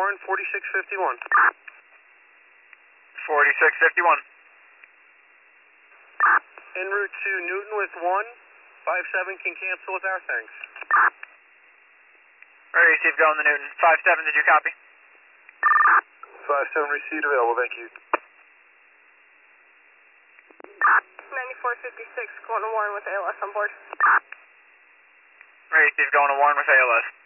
Warren, 4651. 4651. En route to Newton with 157 can cancel with our thanks. Alright, receive going to Newton. 57, did you copy? 57 received, available, thank you. 9456 going to Warren with ALS on board. Alright, receive going to Warren with ALS.